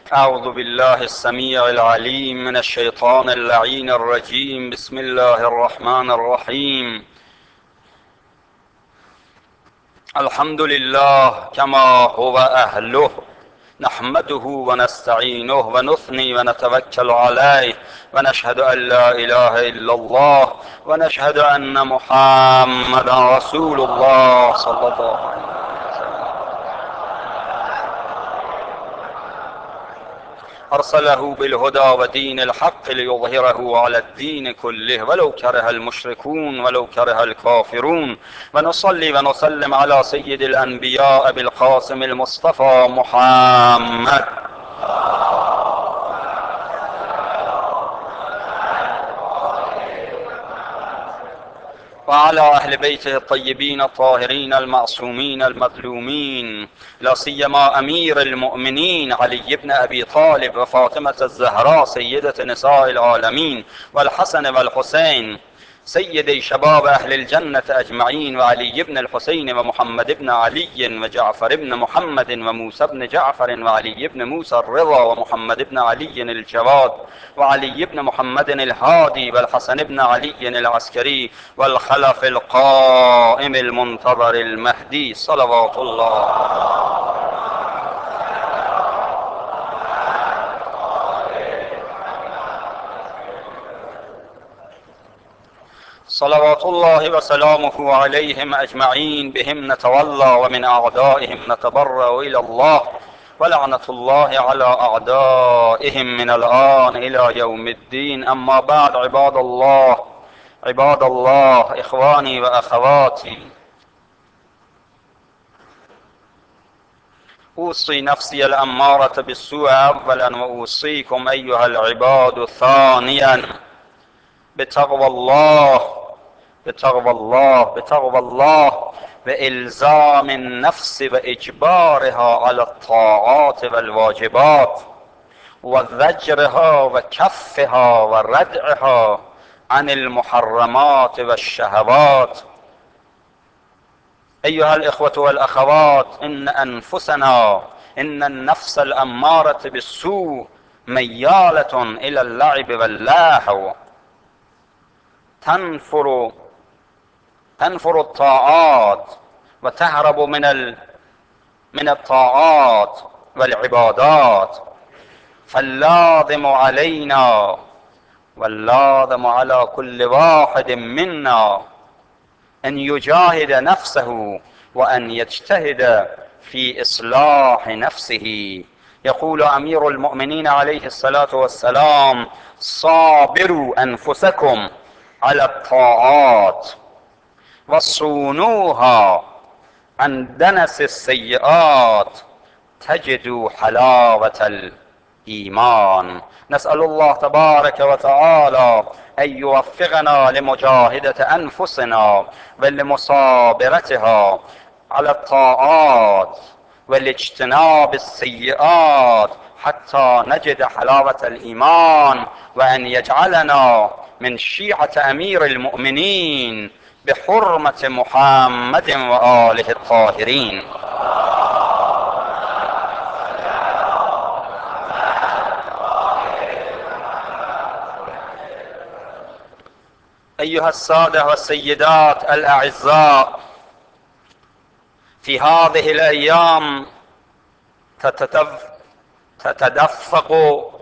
أعوذ بالله السميع العليم من الشيطان اللعين الرجيم. بسم الله الرحمن الرحيم. الحمد لله كما هو أهله، نحمده ونستعينه ونثني ونتوكل عليه، ونشهد أن لا إله إلا الله، ونشهد أن محمدا رسول الله صلى الله عليه وسلم. أرسله بالهدى ودين الحق ليظهره على الدين كله ولو كره المشركون ولو كره الكافرون. ونصلي ونسلم على سيد الأنبياء أبي القاسم المصطفى محمد وعلى أهل بيته الطيبين الطاهرين المعصومين المظلومين، لا سيما أمير المؤمنين علي بن أبي طالب وفاطمة الزهراء سيدة نساء العالمين، والحسن والحسين سيدي شباب أهل الجنة أجمعين، وعلي بن الحسين ومحمد بن علي وجعفر بن محمد وموسى بن جعفر وعلي بن موسى الرضا ومحمد بن علي الجواد وعلي بن محمد الهادي والحسن بن علي العسكري والخلف القائم المنتظر المهدي صلوات الله. صلوات الله وسلامه عليهم أجمعين، بهم نتولى ومن أعدائهم نتبرأ إلى الله، ولعنة الله على أعدائهم من الآن إلى يوم الدين. أما بعد، عباد الله إخواني وأخواتي، أوصي نفسي الأمارة بالسوء أولا، وأوصيكم أيها العباد ثانيا بتقوى الله بإلزام النفس وإجبارها على الطاعات والواجبات، وزجرها وكفها وردعها عن المحرمات والشهوات. أيها الإخوة والأخوات، إن النفس الأمارة بالسوء ميالة إلى اللعب واللهو، تنفر الطاعات وتهرب من الطاعات والعبادات. فاللازم علينا واللازم على كل واحد منا أن يجاهد نفسه وأن يجتهد في إصلاح نفسه. يقول أمير المؤمنين عليه الصلاة والسلام: صابروا أنفسكم على الطاعات وصونوها عن دنس السيئات تجدوا حلاوة الإيمان. نسأل الله تبارك وتعالى أن يوفقنا لمجاهدة أنفسنا ولمصابرتها على الطاعات والاجتناب السيئات حتى نجد حلاوة الإيمان، وأن يجعلنا من شيعة أمير المؤمنين بحرمة محمد وآله الطاهرين. أيها السادة والسيدات الأعزاء، في هذه الأيام تتدفق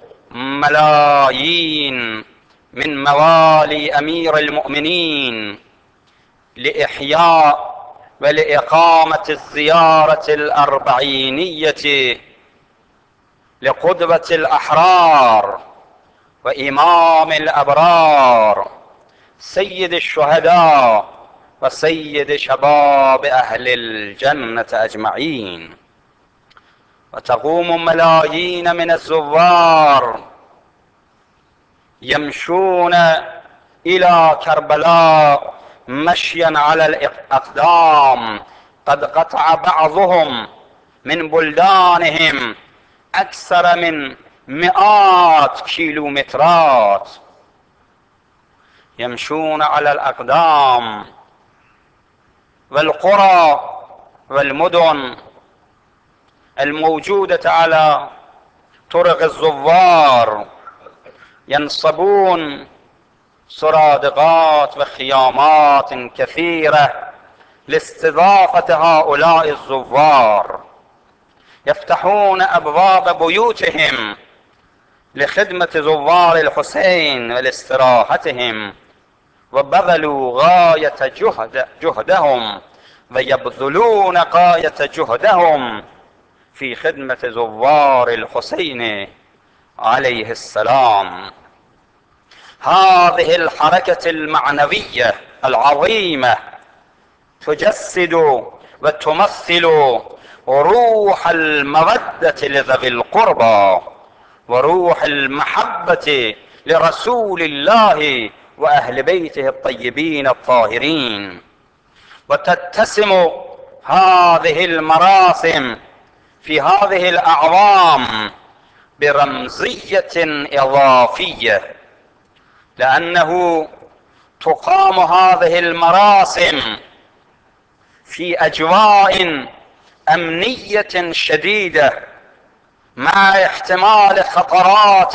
ملايين من موالي أمير المؤمنين لإحياء ولإقامة الزيارة الأربعينية لقدوة الأحرار وإمام الأبرار سيد الشهداء وسيد شباب أهل الجنة أجمعين. وتقوم ملايين من الزوار يمشون إلى كربلاء مشيا على الأقدام. قد قطع بعضهم من بلدانهم أكثر من 100 كيلومترات، يمشون على الأقدام. والقرى والمدن الموجودة على طرق الزوار ينصبون سرادقات وخيامات كثيرة لاستضافة هؤلاء الزوار، يفتحون أبواب بيوتهم لخدمة زوار الحسين ولاستراحتهم، وبذلوا غاية جهدهم ويبذلون غاية جهدهم في خدمة زوار الحسين عليه السلام. هذه الحركة المعنوية العظيمة تجسد وتمثل روح المودة لذوي القربى وروح المحبة لرسول الله وأهل بيته الطيبين الطاهرين. وتتسم هذه المراسم في هذه الأعوام برمزية إضافية، لأنه تقام هذه المراسم في أجواء أمنية شديدة مع احتمال خطرات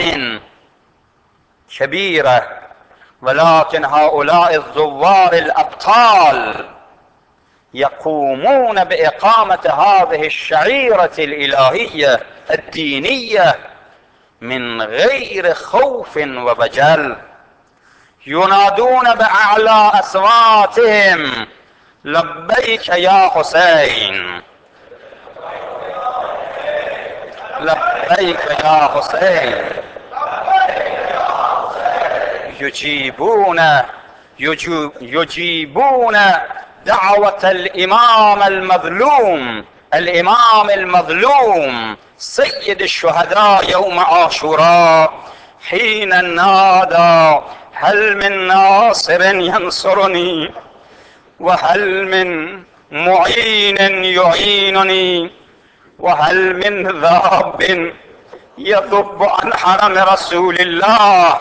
كبيرة، ولكن هؤلاء الزوار الأبطال يقومون بإقامة هذه الشعيرة الإلهية الدينية من غير خوف ووجل، ينادون بأعلى أصواتهم: لبيك يا حسين، لبيك يا حسين. يجيبون دعوة الإمام المظلوم سيد الشهداء يوم عاشوراء، حين نادى: هل من ناصر ينصرني، وهل من معين يعينني، وهل من ذاب يذب عن حرم رسول الله.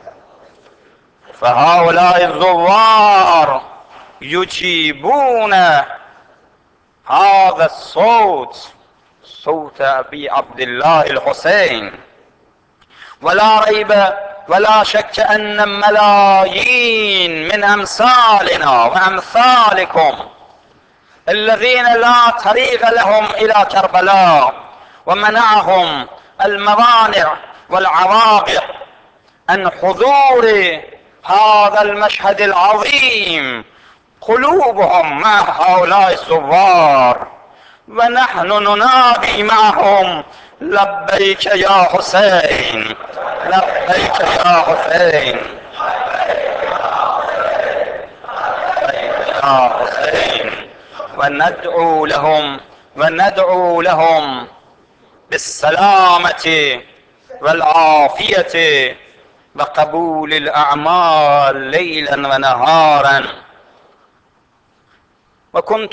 فهؤلاء الزوار يجيبون هذا الصوت، صوت أبي عبد الله الحسين. ولا ريب ولا شك أن ملايين من أمثالنا وأمثالكم الذين لا طريق لهم إلى كربلاء ومنعهم الموانع والعوائق عن حضور هذا المشهد العظيم، قلوبهم مع هؤلاء الزوار، ونحن ننادي معهم: لبيك يا حسين، لبيك يا حسين، لبيك يا حسين. وندعو لهم بالسلامة والعافية وقبول الأعمال ليلا ونهارا. وكنت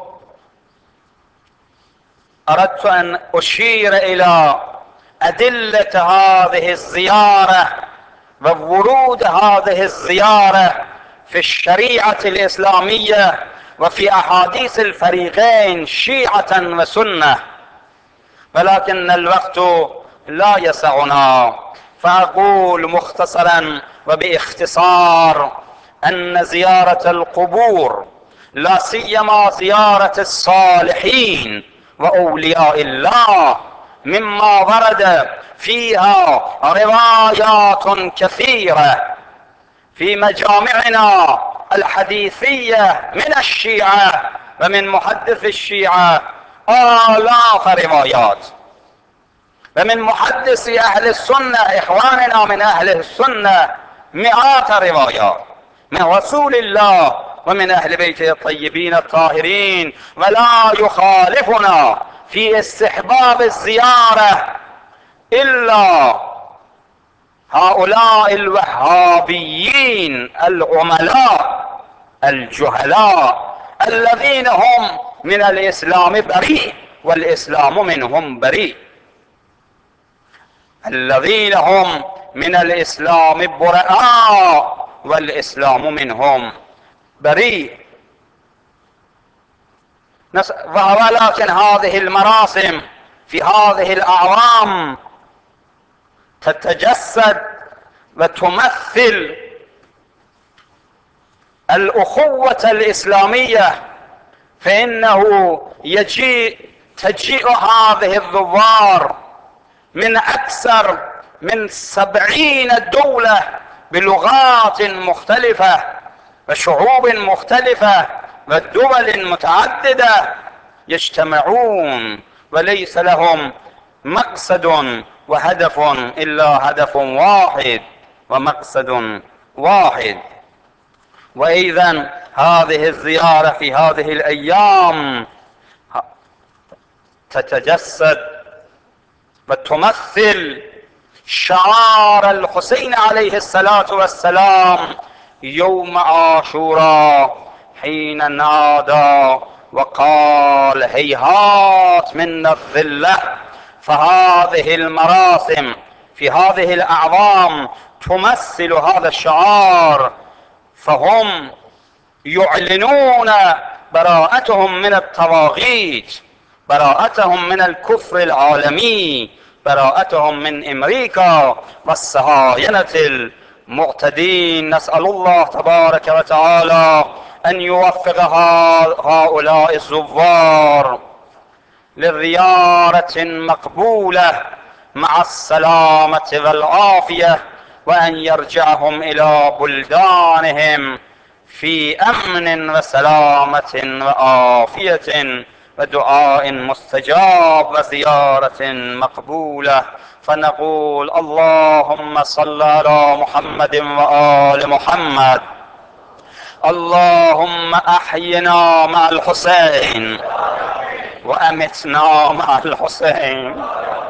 أردت أن أشير إلى أدلة هذه الزيارة وورود هذه الزيارة في الشريعة الإسلامية وفي أحاديث الفريقين شيعة وسنة، ولكن الوقت لا يسعنا، فأقول مختصرا وباختصار أن زيارة القبور، لا سيما زيارة الصالحين وأولياء الله، مما ورد فيها روايات كثيرة في مجامعنا الحديثية من الشيعة ومن محدث الشيعة آلاف روايات، ومن محدث أهل السنة إخواننا من أهل السنة مئات روايات من رسول الله ومن أهل بيته الطيبين الطاهرين. ولا يخالفنا في استحباب الزيارة إلا هؤلاء الوهابيين العملاء الجهلاء الذين هم من الإسلام بريء والإسلام منهم بريء، الذين هم من الإسلام براء والإسلام منهم بريء. ولكن هذه المراسم في هذه الأعوام تتجسد وتمثل الأخوة الإسلامية، فإنه تجيء هذه الزوار من أكثر من 70 دولة بلغات مختلفة وشعوب مختلفة ودول متعددة، يجتمعون وليس لهم مقصد وهدف إلا هدف واحد ومقصد واحد. وإذا هذه الزيارة في هذه الأيام تتجسد وتمثل شعار الحسين عليه الصلاة والسلام يوم عاشوراء، حين نادى وقال هيهات منا الذلة. فهذه المراسم في هذه الأعوام تمثل هذا الشعار، فهم يعلنون براءتهم من الطواغيت، براءتهم من الكفر العالمي، براءتهم من أمريكا والصهاينة المعتدين. نسأل الله تبارك وتعالى أن يوفق هؤلاء الزوار لزيارة مقبولة مع السلامة والعافية، وأن يرجعهم إلى بلدانهم في أمن وسلامة وعافية ودعاء مستجاب وزيارة مقبولة. فنقول اللهم صل على محمد وآل محمد. اللهم أحينا مع الحسين وأمتنا مع الحسين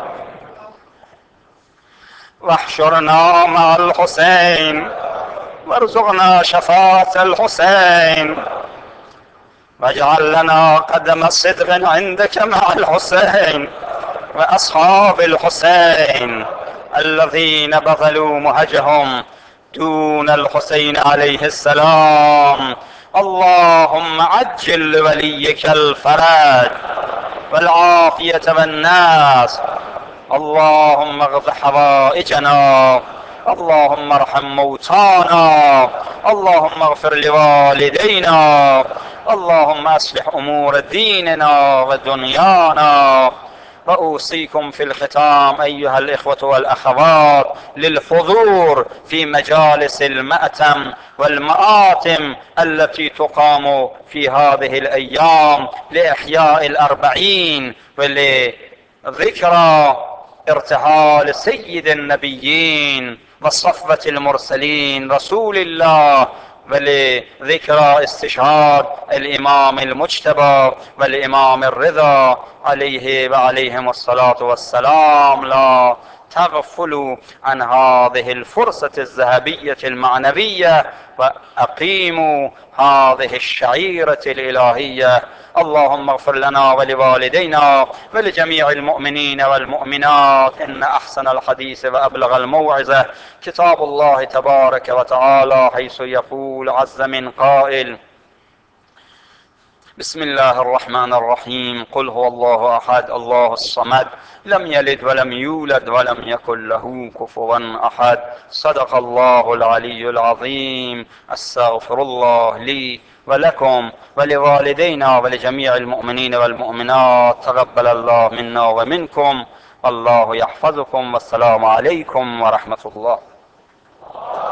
واحشرنا مع الحسين وارزقنا شفاعة الحسين، واجعل لنا قدم صدق عندك مع الحسين وأصحاب الحسين الذين بذلوا مهجهم دون الحسين عليه السلام. اللهم عجل لوليك الفرج والعافية والناس. اللهم اقض حوائجنا، اللهم ارحم موتانا، اللهم اغفر لوالدينا، اللهم اصلح امور ديننا ودنيانا. وأوصيكم في الختام أيها الإخوة والأخوات للحضور في مجالس المأتم والمآتم التي تقام في هذه الأيام لإحياء الأربعين ولذكرى ارتحال سيد النبيين وصفوة المرسلين رسول الله، ولذكرى استشهاد الإمام المجتبى والإمام الرضا عليه وعليهم الصلاة والسلام. لا تغفلوا عن هذه الفرصة الذهبية المعنوية وأقيموا هذه الشعيرة الإلهية. اللهم اغفر لنا ولوالدينا ولجميع المؤمنين والمؤمنات. إن أحسن الحديث وأبلغ الموعظة كتاب الله تبارك وتعالى، حيث يقول عز من قائل: بسم الله الرحمن الرحيم. قل هو الله أحد الله الصمد لم يلد ولم يولد ولم يكن له كفوا أحد. صدق الله العلي العظيم. أستغفر الله لي ولكم ولوالدينا ولجميع المؤمنين والمؤمنات. تقبل الله منا ومنكم، الله يحفظكم، والسلام عليكم ورحمة الله.